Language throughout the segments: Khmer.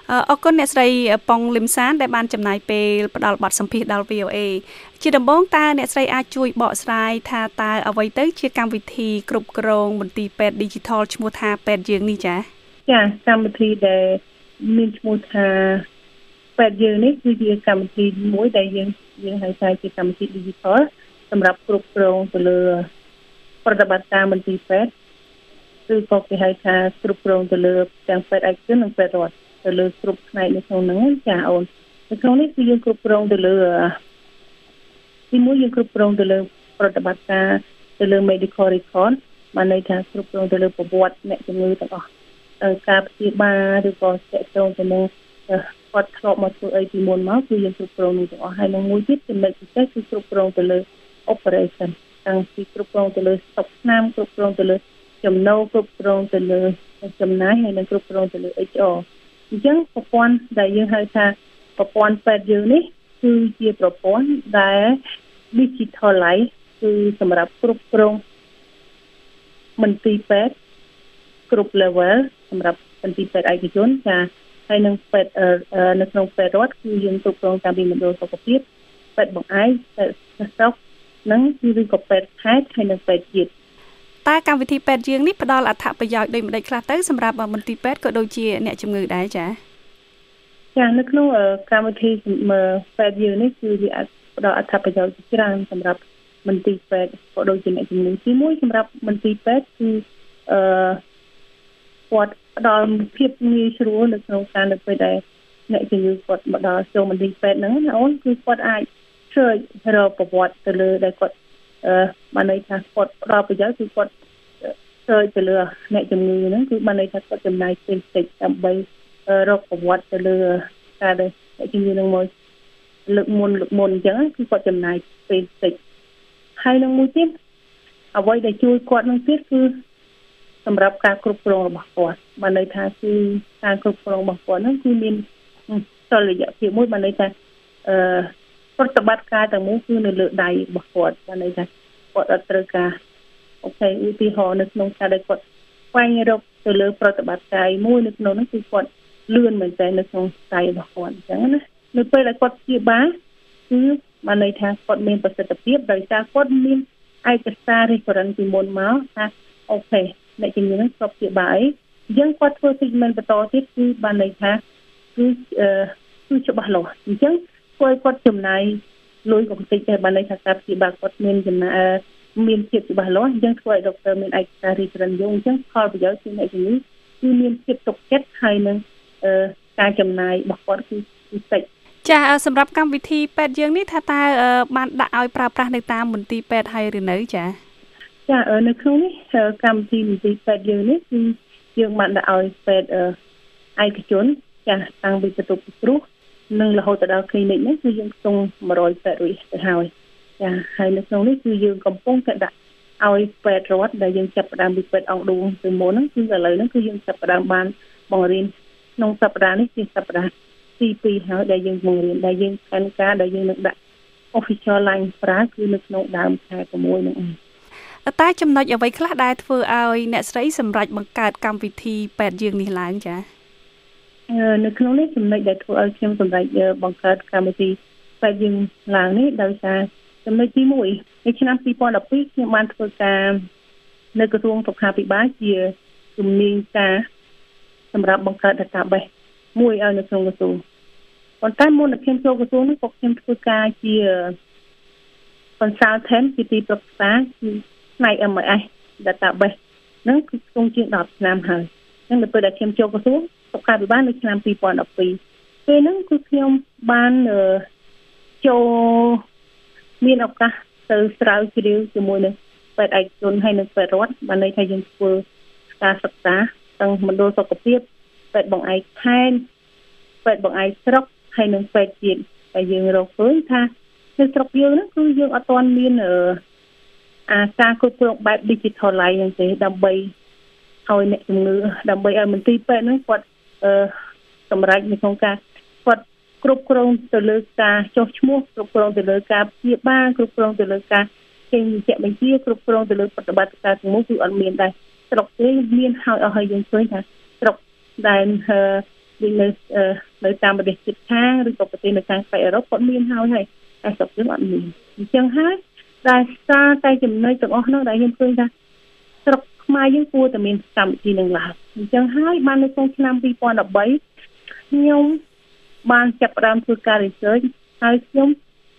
អរគុណអ្នកស្រីប៉ុងលឹមសានដែលបានចំណាយពេលផ្ដល់បទសម្ភាសន៍ដល់ VOA ជាដំបូងតើអ្នកស្រីអាចជួយបកស្រាយថាតើអ្វីទៅជាកម្មវិធីគ្រប់គ្រងមន្ទីរពេទ្យ Digital ឈ្មោះថាពេទ្យយើងនេះចា៎ចាកម្មវិធីដែលមានឈ្មោះថាពេទ្យយើងនេះគឺជាកម្មវិធីមួយដែលយើងហៅថាជាកម្មវិធី Digital សម្រាប់គ្រប់គ្រងទៅលើប្រតិបត្តិការមន្ទីរពេទ្យគឺក៏គេហៅថាគ្រប់គ្រងទៅលើទាំងពេទ្យឯកជននិងពេទ្យរដ្ឋទៅលើគ្រប់ផ្នែកនៅក្នុងហ្នឹងចាអូននៅក្នុងនេះគឺយើងគ្រប់គ្រងទៅលើទីមួយយើងគ្រប់គ្រងទៅលើប្រតិបត្តិការទៅលើ medical record បានន័យថាគ្រប់គ្រងទៅលើប្រវត្តិអ្នកជំងឺទាំងអស់ការព្យាបាលឬក៏តកតងទៅនឹងគាត់ធ្លាប់មកធ្វើអីពីមុនមកគឺយើងគ្រប់គ្រងនឹងទាំងអស់ហើយនឹងមួយទៀតចំណុចពិសេសគឺគ្រប់គ្រងទៅលើ operation តាំងពីគ្រប់គ្រងទៅលើស្តុកស្នាមគ្រប់គ្រងទៅលើចំណូលគ្រប់គ្រងទៅលើចំណាយហើយនឹងគ្រប់គ្រងទៅលើ HR អញ្ចឹងប្រព័ន្ធដែលយើងហៅថាប្រព័ន្ធពេទ្យយើងនេះគឺជាប្រព័ន្ធដែល digitalize គឺសម្រាប់គ្រប់គ្រងមន្ទីរពេទ្យគ្រប់ level សម្រាប់មន្ទីរពេទ្យឯកជនចាហើយនឹងពេទ្យនៅក្នុងពេទ្យរដ្ឋគឺយើងគ្រប់គ្រងតាមពីមណ្ឌលសុខភាពពេទ្យបង្អែកពេទ្យស្រុកនិងគឺក៏ពេទ្យខេត្តហើយនិងពេទ្យជាតិតើកម្មវិធីពេទ្យយើងនេះផ្ដល់អត្ថប្រយោជន៍ដូចម្តេចខ្លះទៅសម្រាប់មន្ទីរពេទ្យក៏ដូចជាអ្នកជំងឺដែរចានៅក្នុងកម្មវិធីពេទ្យយើងនេះគឺវាផ្ដល់អត្ថប្រយោជន៍ច្រើនសម្រាប់មន្ទីរពេទ្យក៏ដូចជាអ្នកជំងឺទីមួយសម្រាប់មន្ទីរពេទ្យគឺគាត់ផ្ដល់ភាពងាយស្រួលនៅក្នុងការនៅពេលដែលអ្នកជំងឺគាត់មកដល់ចូលមន្ទីរពេទ្យហ្នឹងណាអូនគឺគាត់អាចជួយរកប្រវត្តិទៅលើដែលគាត់បានន័យថាគាត់ផ្ដល់ប្រយោជន៍គឺគាត់ជួយទៅលើអ្នកជំងឺហ្នឹងគឺបានន័យថាគាត់ចំណាយពេលតិចដើម្បីរកប្រវត្តិទៅលើការដែលអ្នកជំងឺនឹងមកលើកមុនអញ្ចឹងគឺគាត់ចំណាយពេលតិចហើយនឹងមួយទៀតអ្វីដែលជួយគាត់នឹងទៀតគឺសម្រាប់ការគ្រប់គ្រងរបស់គាត់បានន័យថាគឺការគ្រប់គ្រងរបស់គាត់ហ្នឹងគឺមានតុល្យភាពមួយបានន័យថាប្រតិបត្តិការទាំងមូលគឺនៅលើដៃរបស់គាត់បានន័យថាគាត់អត់ត្រូវការអូខេឧទាហរណ៍នៅក្នុងការដែលគាត់ស្វែងរកទៅលើប្រតិបត្តិការមួយនៅក្នុងនោះគឺគាត់លឿនមែនតើនៅក្នុងដៃរបស់គាត់អញ្ចឹងណានៅពេលដែលគាត់ព្យាបាលគឺបានន័យថាគាត់មានប្រសិទ្ធភាពដោយសារគាត់មានឯកសារ reference ពីមុនមកថាអូខេអ្នកជំងឺនឹងស្បព្យាបាលអីអញ្ចឹងគាត់ធ្វើ treatment បន្តទៀតគឺបានន័យថាគឺច្បាស់លាស់អញ្ចឹងធ្វើឲ្យគាត់ចំណាយលុយកំតិចដែរបានន័យថាការព្យាបាលគាត់មានចំណាយមានភាពច្បាស់លាស់អញ្ចឹងធ្វើឲ្យដុកទ័រមានឯកសារ reference យងអញ្ចឹងផលប្រយោជន៍គឺអ្នកជំងឺគឺមានភាពទុកចិត្តហើយនឹងការចំណាយរបស់គាត់គឺតិចចាសម្រាប់កម្មវិធីពេទ្យយើងនេះថាតើបានដាក់ឲ្យប្រើប្រាស់នៅតាមមន្ទីរពេទ្យហើយឬនៅចានៅក្នុងនេះកម្មវិធីមន្ទីរពេទ្យយើងនេះគឺយើងបានដាក់ឲ្យពេទ្យឯកជនតាំងពីបន្ទប់ពិគ្រោះនិងរហូតដល់ clinic នេះគឺយើងខ្ទង់100ពេទ្យរួចទៅហើយហើយនៅក្នុងនេះគឺយើងកំពុងតែដាក់ឲ្យពេទ្យរដ្ឋដែលយើងចាប់ផ្ដើមពីពេទ្យអង្គឌួងទៅមុនហ្នឹងគឺឥឡូវហ្នឹងគឺយើងចាប់ផ្ដើមបានបង្រៀនក្នុងសប្ដាហ៍នេះជាសប្ដាហ៍ទី2ហើយដែលយើងបង្រៀនដែលយើងផែនការដែលយើងនឹងដាក់ official line ប្រើគឺនៅក្នុងដើមខែ6ហ្នឹងតែចំណុចអ្វីខ្លះដែលធ្វើឲ្យអ្នកស្រីសម្រេចបង្កើតកម្មវិធីពេទ្យយើងនេះឡើងចានៅក្នុងនេះចំណុចដែលធ្វើឲ្យខ្ញុំសម្រេចបង្កើតកម្មវិធីពេទ្យយើងឡើងនេះដោយសារចំណុចទី1នៅឆ្នាំ2012ខ្ញុំបានធ្វើការនៅក្រសួងសុខាភិបាលជាជំនាញការសម្រាប់បង្កើត database មួយឲ្យនៅក្នុងក្រសួងប៉ុន្តែមុននឹងខ្ញុំចូលក្រសួងនេះក៏ខ្ញុំធ្វើការជា consultant ជាទីប្រឹក្សាគឺផ្នែក MIS database ហ្នឹងគឺគង់ជាង10ឆ្នាំហើយហ្នឹងដល់ពេលដែលខ្ញុំចូលក្រសួងសុខាភិបាលនៅឆ្នាំ2012ពេលហ្នឹងគឺខ្ញុំបានចូលមានឱកាសទៅស្រាវជ្រាវជាមួយនឹងពេទ្យឯកជនហើយនិងពេទ្យរដ្ឋបានន័យថាយើងធ្វើការសិក្សាទាំងមណ្ឌលសុខភាពពេទ្យបង្អែកខេត្តពេទ្យបង្អែកស្រុកហើយនិងពេទ្យជាតិតែយើងរកឃើញថានៅស្រុកយើងហ្នឹងគឺយើងអត់ទាន់មានការគ្រប់គ្រងបែប digitalize ហ្នឹងទេដើម្បីឲ្យអ្នកជំងឺដើម្បីឲ្យមន្ទីរពេទ្យហ្នឹងគាត់សម្រេចនៅក្នុងការគាត់គ្រប់គ្រងទៅលើការចុះឈ្មោះគ្រប់គ្រងទៅលើការព្យាបាលគ្រប់គ្រងទៅលើការចេញវិជ្ជាបញ្ជាគ្រប់គ្រងទៅលើប្រតិបត្តិការទាំងមូលគឺអត់មានដែរស្រុកទេមានហើយអស់ហើយយើងឃើញថាស្រុកដែលដូចនៅតាមប្រទេសជិតខាងឬក៏ប្រទេសនៅខាងខេត្តអឺរ៉ុបគាត់មានហើយតែស្រុកយើងអត់មានអញ្ចឹងហើយដែលសារតែចំណុចទាំងអស់នោះដែលខ្ញុំឃើញថាស្រុកខ្មែរយើងគួរតែមានកម្មវិធីនឹងឡើងអញ្ចឹងហើយបាននៅក្នុងឆ្នាំ2013ខ្ញុំបានចាប់ផ្ដើមធ្វើការ research ហើយខ្ញុំ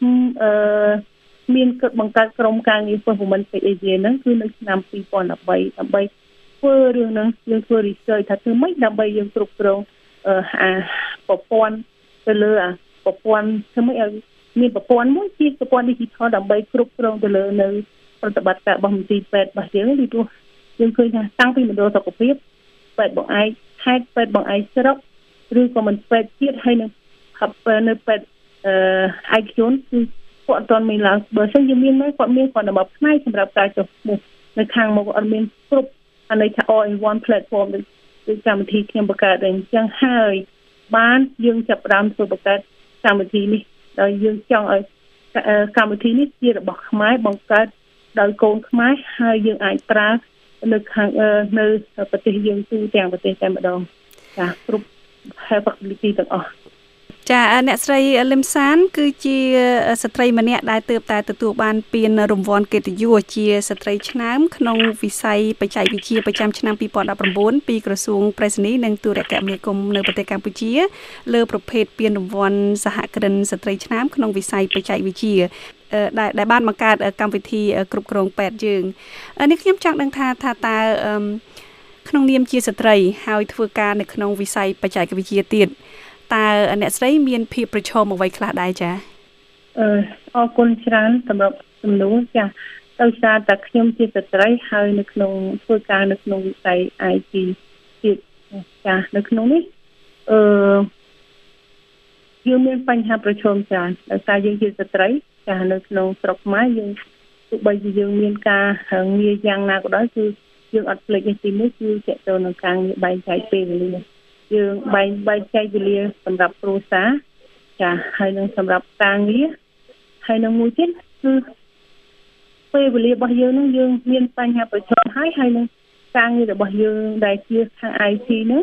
មានបង្កើតក្រុមការងារ Performance Tech Asia ហ្នឹងគឺនៅឆ្នាំ2013ដើម្បីធ្វើរឿងហ្នឹងយើងធ្វើ research ថាធ្វើម៉េចដើម្បីយើងគ្រប់គ្រងប្រព័ន្ធទៅលើប្រព័ន្ធធ្វើម៉េចឲ្យមានប្រព័ន្ធមួយជាប្រព័ន្ធ digital ដើម្បីគ្រប់គ្រងទៅលើនៅប្រតិបត្តិការរបស់មន្ទីរពេទ្យរបស់យើងពីព្រោះយើងឃើញថាតាំងពីមណ្ឌលសុខភាពពេទ្យបង្អែកខេត្តពេទ្យបង្អែកស្រុកឬក៏មិនពេទ្យជាតិហើយនឹងនៅពេទ្យឯកជនគឺគាត់អត់ទាន់មានឡើងបើមិនយើងមានមកគាត់មានគាត់តែមកផ្នែកសម្រាប់ការចុះឈ្មោះនៅខាងមកអត់មានគ្រប់អានេះថា all in one platform ដូចកម្មវិធីខ្ញុំបង្កើតអញ្ចឹងហើយបានយើងចាប់ផ្ដើមធ្វើបង្កើតកម្មវិធីនេះដោយយើងចង់ឲ្យកម្មវិធីនេះជារបស់ខ្មែរបង្កើតដោយកូនខ្មែរហើយយើងអាចប្រើនៅខាងនៅប្រទេសយើងទូទាំងប្រទេសតែម្ដងចាគ្រប់ facility ទាំងអស់ចាអ្នកស្រីលឹមសានគឺជាស្ត្រីម្នាក់ដែលទើបតែទទួលបានពានរង្វាន់កិត្តិយសជាស្ត្រីឆ្នើមក្នុងវិស័យបច្ចេកវិទ្យាប្រចាំឆ្នាំ2019ពីក្រសួងប្រៃសណីនិងទូរគមនាគមន៍នៅប្រទេសកម្ពុជាលើប្រភេទពានរង្វាន់សហគ្រិនស្ត្រីឆ្នើមក្នុងវិស័យបច្ចេកវិទ្យាដែលបានបង្កើតកម្មវិធីគ្រប់គ្រងពេទ្យយើងនេះខ្ញុំចង់ដឹងថាតើក្នុងនាមជាស្ត្រីហើយធ្វើការនៅក្នុងវិស័យបច្ចេកវិទ្យាទៀតតើអ្នកស្រីមានភាពប្រឈមអ្វីខ្លះដែរចាអរគុណច្រើនសម្រាប់សំណួរចាដោយសារតែខ្ញុំជាស្ត្រីហើយនៅក្នុងធ្វើការនៅក្នុងវិស័យ IT ទៀតចានៅក្នុងនេះយើងមានបញ្ហាប្រឈមច្រើនដោយសារយើងជាស្ត្រីចានៅក្នុងស្រុកខ្មែរយើងទោះបីជាយើងមានការងារយ៉ាងណាក៏ដោយគឺយើងអត់ភ្លេចទីនេះគឺតើតើនឹងការងារបែងចែកពេលវេលាយើងបែងចែកវេលាសម្រាប់គ្រួសារចាហើយនឹងសម្រាប់ការងារហើយនឹងមួយទៀតគឺពេលវេលារបស់យើងនឹងយើងមានបញ្ហាប្រឈមហើយនឹងការងាររបស់យើងដែលជាខាង IT ហ្នឹង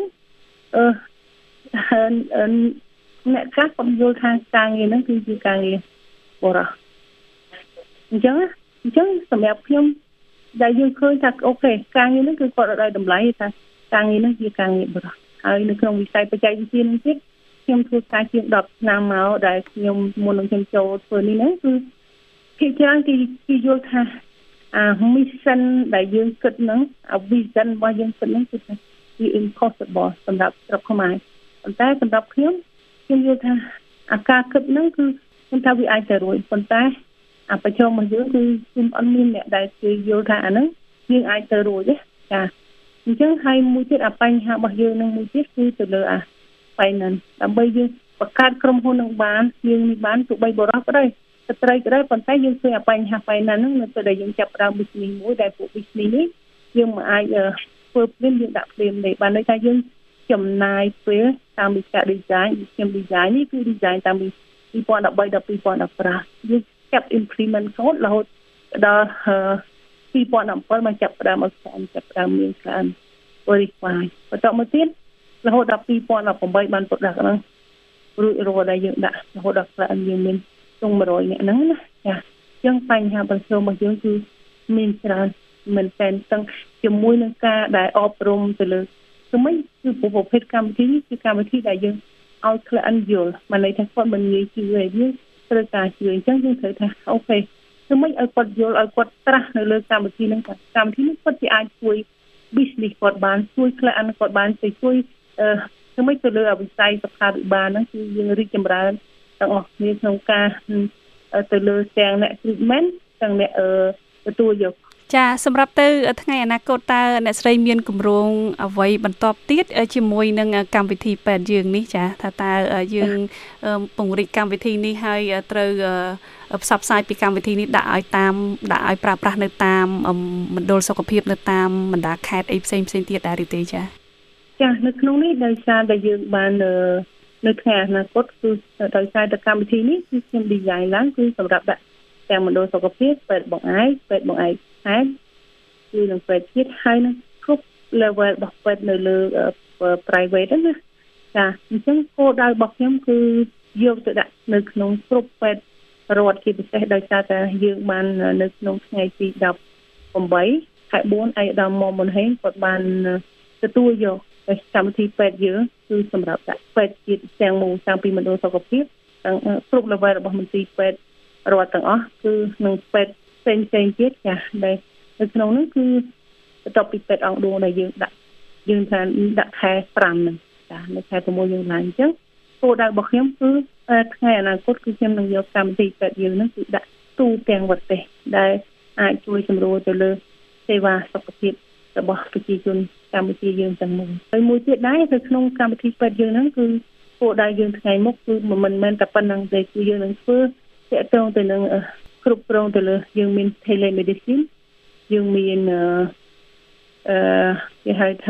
អ្នកខ្លះគាត់យល់ថាការងារហ្នឹងគឺជាការងារបរិសុទ្ធអញ្ចឹងសម្រាប់ខ្ញុំដែលយើងឃើញថាអូខេការងារហ្នឹងគឺគាត់ឲ្យតម្លៃថាការងារហ្នឹងជាការងារបរិសុទ្ធហើយនៅក្នុងវិស័យបច្ចេកវិទ្យានេះទៀតខ្ញុំធ្វើការជាង10ឆ្នាំមកដែលខ្ញុំមុននឹងខ្ញុំចូលធ្វើនេះហ្នឹងគឺគេច្រើនគេយល់ថាmission ដែលយើងគិតហ្នឹងvision របស់យើងគិតហ្នឹងគឺថាវា impossible សម្រាប់ស្រុកខ្មែរប៉ុន្តែសម្រាប់ខ្ញុំយល់ថាការគិតហ្នឹងគឺខ្ញុំថាវាអាចទៅរួចប៉ុន្តែប្រជុំរបស់យើងគឺខ្ញុំអត់មានអ្នកដែលគេយល់ថាអាហ្នឹងយើងអាចទៅរួចទេចាអញ្ចឹងហើយមួយទៀតបញ្ហារបស់យើងនឹងមួយទៀតគឺទៅលើfinanceដើម្បីយើងបង្កើតក្រុមហ៊ុននឹងបានយើងនេះបានទោះបីបរិសុទ្ធក៏ដោយស្ត្រីក៏ដោយប៉ុន្តែយើងឃើញបញ្ហា finance ហ្នឹងនៅពេលដែលយើងចាប់ផ្ដើម business មួយដែលពួក business នេះយើងមិនអាចធ្វើព្រាមយើងដាក់ព្រាមទេបានន័យថាយើងចំណាយពេលតាមវិស័យ design ខ្ញុំ design នេះគឺ design តាមពី2013ដល់2015យើងចាប់ implement code រហូតដល់2017មកចាប់ផ្ដើមចាប់ផ្ដើមមានការ verify បន្តមកទៀតរហូតដល់2018បានប្រដាប់ហ្នឹងរួចរាល់ដែលយើងដាក់រហូតដល់ខ្លះយើងមានជាង100នាក់ហ្នឹងណាចាអញ្ចឹងបញ្ហាប្រឈមរបស់យើងគឺមានច្រើនមែនតែនទាំងជាមួយនឹងការដែលអប់រំទៅលើគឺមិនគឺប្រភេទកម្មវិធីនេះគឺកម្មវិធីដែលយើងឲ្យខ្លះយល់មិនន័យថាគាត់មិនងាយជឿទេយើងត្រូវការជឿអញ្ចឹងយើងត្រូវថាអូខេគឺមិនឲ្យគាត់យល់ឲ្យគាត់ត្រាស់នៅលើកម្មវិធីហ្នឹងកម្មវិធីនេះគាត់ជាអាចជួយ business គាត់បានជួយខ្លះគាត់បានទៅជួយគឺមិនទៅលើវិស័យសុខាភិបាលហ្នឹងគឺយើងរីកចម្រើនទាំងអស់គ្នាក្នុងការទៅលើទាំងអ្នក treatment ទាំងអ្នកទទួលយកចាសម្រាប់ទៅថ្ងៃអនាគតតើអ្នកស្រីមានគម្រោងអ្វីបន្តទៀតជាមួយនឹងកម្មវិធីពេទ្យយើងនេះចាថាតើយើងពង្រីកកម្មវិធីនេះហើយត្រូវផ្សព្វផ្សាយពីកម្មវិធីនេះដាក់ឲ្យប្រើប្រាស់នៅតាមមណ្ឌលសុខភាពនៅតាមបណ្ដាខេត្តអីផ្សេងទៀតដែរឬទេចានៅក្នុងនេះដោយសារតែយើងបាននៅថ្ងៃអនាគតគឺដោយសារតែកម្មវិធីនេះគឺខ្ញុំ design ឡើងគឺសម្រាប់ដាក់ទាំងមណ្ឌលសុខភាពពេទ្យបង្អែកខេត្តគឺនឹងពេទ្យជាតិហើយនឹងគ្រប់ level របស់ពេទ្យនៅលើ private ណាចចាអញ្ចឹងគោលដៅរបស់ខ្ញុំគឺយកទៅដាក់នៅក្នុងគ្រប់ពេទ្យរដ្ឋជាពិសេសដោយសារតែយើងបាននៅក្នុងថ្ងៃទី18ខែ4ឯកឧត្តមមុំមុនហេងគាត់បានទទួលយកកម្មវិធីពេទ្យយើងគឺសម្រាប់ដាក់ពេទ្យជាតិទាំងមូលតាំងពីមណ្ឌលសុខភាពទាំងគ្រប់ level របស់មន្ទីរពេទ្យរដ្ឋទាំងអស់គឺនឹងពេទ្យផ្សេងទៀតចាដែលនៅក្នុងនោះគឺបន្ទាប់ពីពេទ្យអង្គឌួងដែលយើងថាដាក់ខែ5ហ្នឹងចានៅខែ6យើងឡើងអញ្ចឹងគោលដៅរបស់ខ្ញុំគឺថ្ងៃអនាគតគឺខ្ញុំនឹងយកកម្មវិធីពេទ្យយើងហ្នឹងគឺដាក់ទូទាំងប្រទេសដែលអាចជួយសម្រួលទៅលើសេវាសុខភាពរបស់ប្រជាជនកម្ពុជាយើងទាំងមូលហើយមួយទៀតដែរនៅក្នុងកម្មវិធីពេទ្យយើងហ្នឹងគឺគោលដៅយើងថ្ងៃមុខគឺមិនមែនតែប៉ុណ្្នឹងទេគឺយើងនឹងធ្វើទាក់ទងទៅនឹងគ្រប់គ្រងទៅលើយើងមាន telemedicine យើងមានគេហៅថា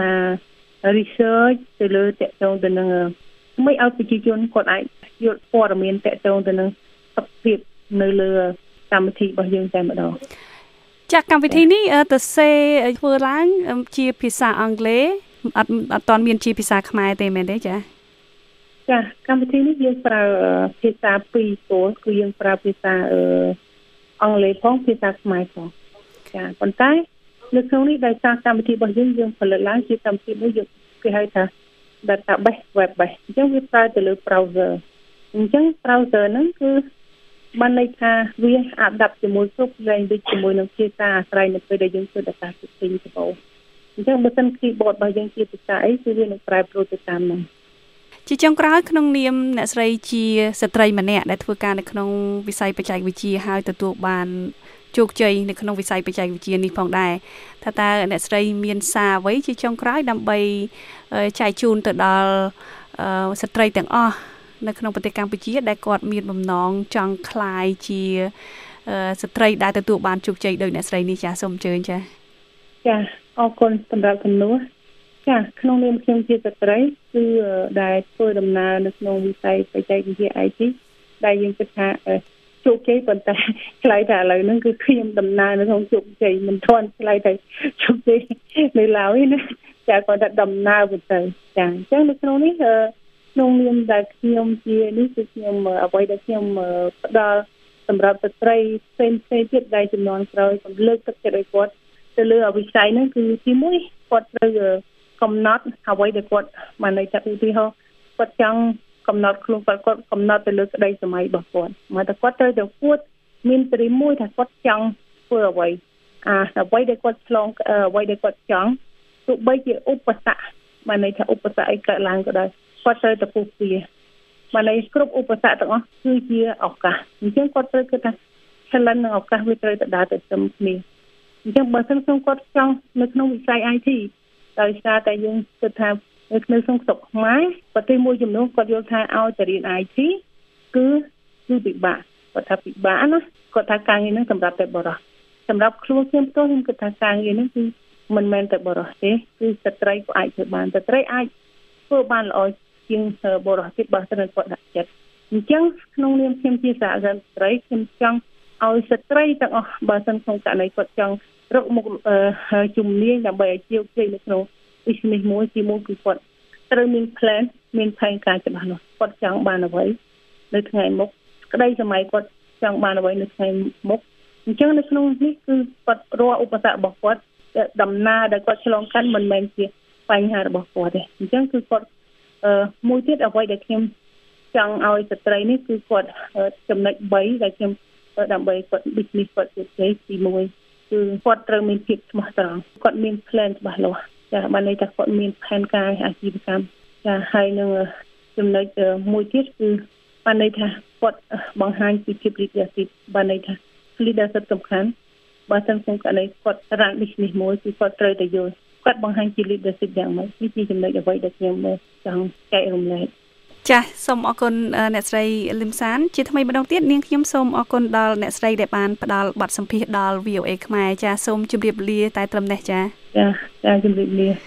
research ទៅលើទាក់ទងទៅនឹងមិនឲ្យប្រជាជនគាត់អាចយល់ព័ត៌មានទាក់ទងទៅនឹងសុខភាពនៅលើកម្មវិធីរបស់យើងតែម្ដងចាក់កម្មវិធីនេះទៅសេធ្វើឡើងជាភាសាអង់គ្លេសអត់ទាន់មានជាភាសាខ្មែរទេមែនទេចាកម្មវិធីនេះយើងប្រើភាសាពីរគោលគឺយើងប្រើភាសាអង់គ្លេសផងភាសាខ្មែរផងចាប៉ុន្តែនៅក្នុងនេះដោយសារកម្មវិធីរបស់យើងផលិតឡើងជាកម្មវិធីមួយយើងគេហៅថា database web base អញ្ចឹងវាប្រើទៅលើ browser អញ្ចឹង browser ហ្នឹងគឺបានន័យថាវាអាប់ដាប់ជាមួយគ្រប់ language ជាមួយនឹងភាសាអាស្រ័យនៅពេលដែលយើងធ្វើ data setting ទៅបងអញ្ចឹងបើសិន keyboard របស់យើងជាភាសាអីគឺវានឹងប្រែប្រួលទៅតាមហ្នឹងជាចុងក្រោយក្នុងនាមអ្នកស្រីជាស្ត្រីម្នាក់ដែលធ្វើការនៅក្នុងវិស័យបច្ចេកវិទ្យាហើយទទួលបានជោគជ័យនៅក្នុងវិស័យបច្ចេកវិទ្យានេះផងដែរថាតើអ្នកស្រីមានសារអ្វីជាចុងក្រោយដើម្បីចែកជូនទៅដល់ស្ត្រីទាំងអស់នៅក្នុងប្រទេសកម្ពុជាដែលគាត់មានបំណងចង់ក្លាយជាស្ត្រីដែលទទួលបានជោគជ័យដោយអ្នកស្រីនេះចាសូមអញ្ជើញចាអរគុណសម្រាប់ជំនួសក្នុងនាមខ្ញុំជាស្ត្រីគឺដែលធ្វើដំណើរនៅក្នុងវិស័យបច្ចេកវិទ្យា IT ដែលយើងគិតថាជោគជ័យប៉ុន្តែឆ្លៃតែឥឡូវហ្នឹងគឺខ្ញុំដំណើរនៅក្នុងជោគជ័យមិនទាន់ឆ្លៃតែជោគជ័យនៅឡើយណាចាគាត់តែដំណើរទៅចាអញ្ចឹងនៅក្នុងនេះក្នុងនាមដែលខ្ញុំជានេះគឺខ្ញុំអ្វីដែលខ្ញុំផ្ដល់សម្រាប់ស្ត្រីផ្សេងទៀតដែលចំនួនក្រោយខ្ញុំលើកទឹកចិត្តឲ្យគាត់ទៅលើវិស័យហ្នឹងគឺទីមួយគាត់ត្រូវកំណត់អ្វីដែលគាត់បានន័យថាឧទាហរណ៍គាត់ចង់កំណត់ខ្លួនគាត់កំណត់ទៅលើក្តីសម័យរបស់គាត់មកតែគាត់ត្រូវទៅពួតមានសេរីមួយថាគាត់ចង់ធ្វើអ្វីអ្វីដែលគាត់ឆ្លងអ្វីដែលគាត់ចង់ទោះបីជាឧបសគ្គបានន័យថាឧបសគ្គអីកើតឡើងក៏ដោយគាត់ត្រូវទៅពុះវាបានន័យគ្រប់ឧបសគ្គទាំងអស់គឺជាឱកាសអញ្ចឹងគាត់ត្រូវគិតថា challenge និងឱកាសវាត្រូវទៅដើរទៅស្ទឹមគ្នាអញ្ចឹងបើសិនគាត់ចង់នៅក្នុងវិស័យ IT ដោយសារតែយើងគិតថានៅក្នុងស្រុកខ្មែរប្រទេសមួយចំនួនគាត់យល់ថាឲ្យទៅរៀន IT គឺពិបាកគាត់ថាពិបាកណាគាត់ថាការងារហ្នឹងសម្រាប់តែបរិសុទ្ធសម្រាប់ខ្លួនខ្ញុំផ្ទាល់ខ្ញុំគិតថាការងារហ្នឹងគឺមិនមែនតែបរិសុទ្ធទេគឺស្ត្រីក៏អាចធ្វើបានស្ត្រីអាចធ្វើបានល្អជាងបរិសុទ្ធទៀតបើសិនគាត់ដាក់ចិត្តអញ្ចឹងក្នុងនាមខ្ញុំជាសហគ្រិនស្ត្រីខ្ញុំចង់ឲ្យស្ត្រីទាំងអស់បើសិនក្នុងករណីគាត់ចង់រកមុខជំនាញដើម្បីឲ្យជោគជ័យនៅក្នុង business មួយទីមួយគឺគាត់ត្រូវមាន plan មានផែនការច្បាស់លាស់គាត់ចង់បានអ្វីនៅថ្ងៃមុខក្តីសម័យគាត់ចង់បានអ្វីនៅថ្ងៃមុខអញ្ចឹងនៅក្នុងនេះគឺគាត់រាល់ឧបសគ្គរបស់គាត់ដំណើរដែលគាត់ឆ្លងកាត់មិនមែនជាបញ្ហារបស់គាត់ទេអញ្ចឹងគឺគាត់មួយទៀតអ្វីដែលខ្ញុំចង់ឲ្យស្ត្រីនេះគឺគាត់ចំណុច3ដែលខ្ញុំដើម្បីគាត់ business គាត់ជោគជ័យទី1គឺគាត់ត្រូវមានភាពស្មោះត្រង់គាត់មាន plan ច្បាស់លាស់ចាបានន័យថាគាត់មានផែនការអាជីវកម្មចាហើយនឹងចំណុចមួយទៀតគឺបានន័យថាគាត់បង្ហាញពីភាព leadership បានន័យថា leadership សំខាន់បើសិនក្នុងករណីគាត់រាន business មួយគឺគាត់ត្រូវតែយល់គាត់បង្ហាញពី leadership យ៉ាងម៉េចនេះជាចំណុចអ្វីដែលខ្ញុំចង់ចែករំលែកចាសសូមអរគុណអ្នកស្រីលឹមសានជាថ្មីម្ដងទៀតនាងខ្ញុំសូមអរគុណដល់អ្នកស្រីដែលបានផ្ដល់បទសម្ភាសន៍ដល់ VOA ខ្មែរចាសសូមជម្រាបលាតែត្រឹមនេះចាជម្រាបលា